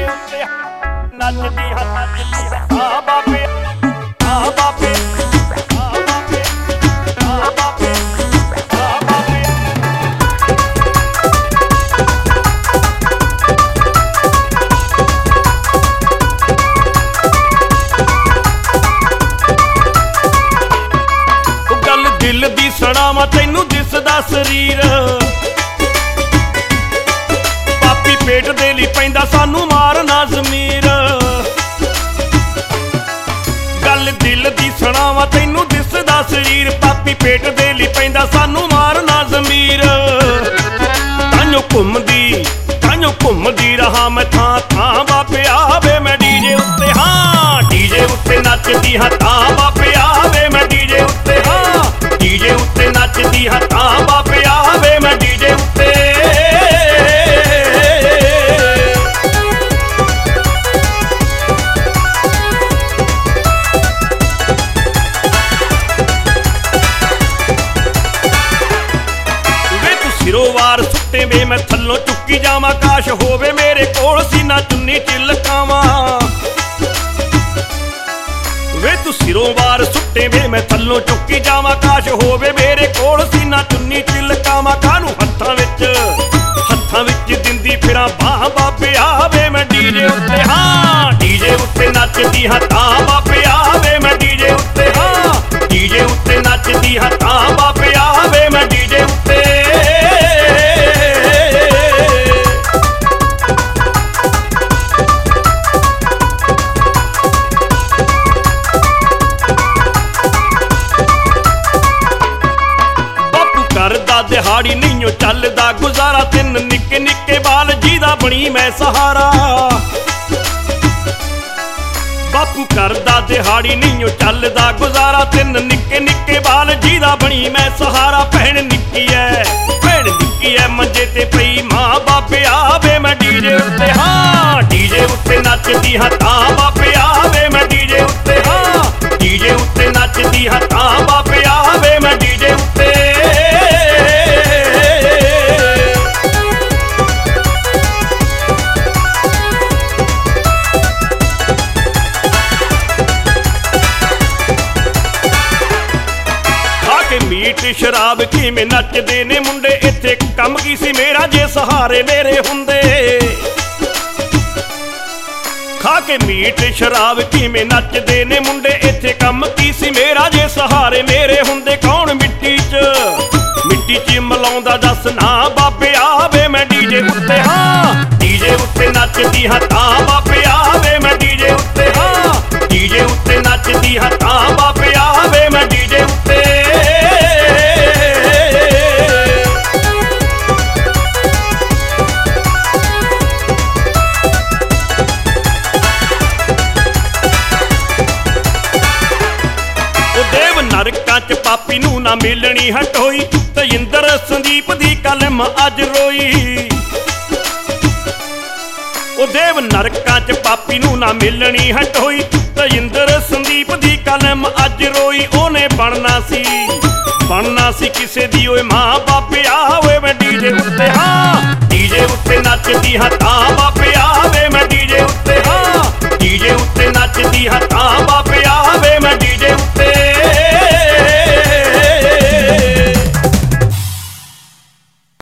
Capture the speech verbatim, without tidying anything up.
DJ ਉੱਤੇ ਨੱਚਦੀ ਹਾਂ ਨੱਚਦੀ ਹਾਂ ਆ ਬਾਬੇ ਆ ਬਾਬੇ ਆ ਬਾਬੇ ਆ ਬਾਬੇ ਆ ਬਾਬੇ। ਉਹ ਗੱਲ ਦਿਲ ਦੀ ਸੁਣਾਵਾਂ ਤੈਨੂੰ ਦਿਸਦਾ ਸਰੀਰ ਪੇਟ ਦੇ ਲਈ ਪੈਂਦਾ ਸਾਨੂੰ ਮਾਰਨਾ ਜ਼ਮੀਰ। ਗੱਲ ਦਿਲ ਦੀ ਸੁਣਾਵਾਂ ਤੈਨੂੰ ਦਿਸਦਾ ਸਰੀਰ ਪਾਪੀ ਪੇਟ ਦੇ ਲਈ ਪੈਂਦਾ ਸਾਨੂੰ ਮਾਰਨਾ ਜ਼ਮੀਰ। ਤਾਂਯੋ ਘੁੰਮਦੀ ਤਾਂਯੋ ਘੁੰਮਦੀ ਰਹਾ ਮੈਂ ਥਾਂ ਥਾਂ ਬਾਬੇ ਆਵੇ ਮੈਂ ਡੀਜੇ ਉੱਤੇ ਹਾਂ ਡੀਜੇ ਉੱਤੇ ਨੱਚਦੀ ਹਾਂ ਤਾਂ ਬਾਬੇ ਆਵੇ ਮੈਂ ਡੀਜੇ ਉੱਤੇ ਹਾਂ ਡੀਜੇ ਉੱਤੇ ਨੱਚਦੀ ਹਾਂ ਤਾਂ ਬਾਬੇ ਆਵੇ ਮੈਂ ਡੀਜੇ ਉੱਤੇ। ਸਿਰੋਵਾਰ ਸੁੱਟੇ ਵੇ ਮੈਂ ਥੱਲੋਂ ਚੁੱਕੀ ਜਾਵਾਂ ਕਾਸ਼ ਹੋਵੇ ਮੇਰੇ ਕੋਲ ਸੀਨਾ ਚੁੰਨੀ ਚ ਲਕਾਵਾਂ ਵੇ ਤੂੰ ਸਿਰੋਵਾਰ ਸੁੱਟੇ ਵੇ ਮੈਂ ਥੱਲੋਂ ਚੁੱਕੀ ਜਾਵਾਂ ਕਾਸ਼ ਹੋਵੇ ਮੇਰੇ ਕੋਲ ਸੀਨਾ ਚੁੰਨੀ ਚ ਲਕਾਵਾਂ। ਕਾਹਨੂੰ ਹੱਥਾਂ ਵਿੱਚ ਹੱਥਾਂ ਵਿੱਚ ਦਿੰਦੀ ਫਿਰਾਂ ਬਾਹ ਬਾਬੇ ਆਵੇ ਮੈਂ ਡੀਜੇ ਉੱਤੇ ਹਾਂ ਡੀਜੇ ਉੱਤੇ ਨੱਚਦੀ ਹਾਂ ਤਾਂ ਬਾਬੇ ਆਵੇ ਮੈਂ ਡੀਜੇ ਉੱਤੇ ਹਾਂ ਡੀਜੇ ਉੱਤੇ ਨੱਚਦੀ ਹਾਂ ਤਾਂ ਬਾਬੇ ਆਵੇ ਮੈਂ ਡੀਜੇ ਉੱਤੇ। ਦਿਹਾੜੀ ਨਹੀਂਓ ਚੱਲਦਾ ਗੁਜ਼ਾਰਾ ਤਿੰਨ ਨਿੱਕੇ ਨਿੱਕੇ ਬਾਲ ਜਿਹਦਾ ਬਣੀ ਮੈਂ ਸਹਾਰਾ। ਬਾਪੂ ਕਰਦਾ ਦਿਹਾੜੀ ਨਹੀਂਓ ਚੱਲਦਾ ਗੁਜ਼ਾਰਾ ਤਿੰਨ ਨਿੱਕੇ ਨਿੱਕੇ ਬਾਲ ਜਿਹਦਾ ਬਣੀ ਮੈਂ ਸਹਾਰਾ। ਭੈਣ ਨਿੱਕੀ ਐ ਭੈਣ ਨਿੱਕੀ ਐ ਮੰਜੇ ਤੇ ਪਈ ਮਾਂ ਬਾਬੇ ਆਵੇ ਮੈਂ ਡੀਜੇ ਉੱਤੇ ਹਾਂ ਡੀਜੇ ਉੱਤੇ ਨੱਚਦੀ ਹਾਂ ਤਾਂ ਬਾਬੇ ਆਵੇ ਮੈਂ ਡੀਜੇ ਉੱਤੇ ਹਾਂ ਡੀਜੇ ਉੱਤੇ ਨੱਚਦੀ ਹਾਂ ਤਾਂ ਬਾਬੇ ਆਵੇ ਮੈਂ ਡੀਜੇ ਉੱਤੇ। ਮੀਟ ਸ਼ਰਾਬ ਕਿਵੇਂ ਨੱਚਦੇ ਨੇ ਮੁੰਡੇ ਇੱਥੇ ਕੰਮ ਕੀ ਸੀ ਮੇਰਾ ਜੇ ਸਹਾਰੇ ਮੇਰੇ ਹੁੰਦੇ। ਖਾ ਕੇ ਮੀਟ ਸ਼ਰਾਬ ਕਿਵੇਂ ਨੱਚਦੇ ਨੇ ਮੁੰਡੇ ਇੱਥੇ ਕੰਮ ਕੀ ਸੀ ਮੇਰਾ ਜੇ ਸਹਾਰੇ ਮੇਰੇ ਹੁੰਦੇ। ਕੌਣ ਮਿੱਟੀ 'ਚ ਮਿੱਟੀ 'ਚ ਮਲਾਉਂਦਾ ਦੱਸ ਨਾ ਬਾਬੇ ਆਵੇ ਮੈਂ ਡੀਜੇ ਉੱਤੇ ਹਾਂ ਡੀਜੇ ਉੱਤੇ ਨੱਚਦੀ ਹਾਂ ਤਾਂ ਬਾਬੇ ਆਵੇ ਮੈਂ ਡੀਜੇ ਉੱਤੇ ਹਾਂ ਡੀਜੇ ਉੱਤੇ ਨੱਚਦੀ ਹਾਂ ਤਾਂ ਬਾਬੇ ਆਵੇ ਮੈਂ ਡੀਜੇ ਉੱਤੇ। ਨਰਕਾਂ ਚ ਪਾਪੀ ਨੂੰ ਨਾ ਮਿਲਣੀ ਹਟੋਈ ਤੇਜਿੰਦਰ ਸੰਦੀਪ ਦੀ ਕਲਮ ਅੱਜ ਰੋਈ। ਉਹ ਦੇਵ ਨਰਕਾਂ ਚ ਪਾਪੀ ਨੂੰ ਨਾ ਮਿਲਣੀ ਹਟੋਈ ਤੇਜਿੰਦਰ ਸੰਦੀਪ ਦੀ ਕਲਮ ਅੱਜ ਰੋਈ। ਉਹਨੇ ਬਣਨਾ ਸੀ ਬਣਨਾ ਸੀ ਕਿਸੇ ਦੀ ਓਏ ਮਾਂ ਬਾਬੇ ਆਵੇ ਮੈਂ ਡੀਜੇ ਉੱਤੇ ਹਾਂ ਡੀਜੇ ਉੱਤੇ ਨੱਚਦੀ ਹਾਂ ਤਾਂ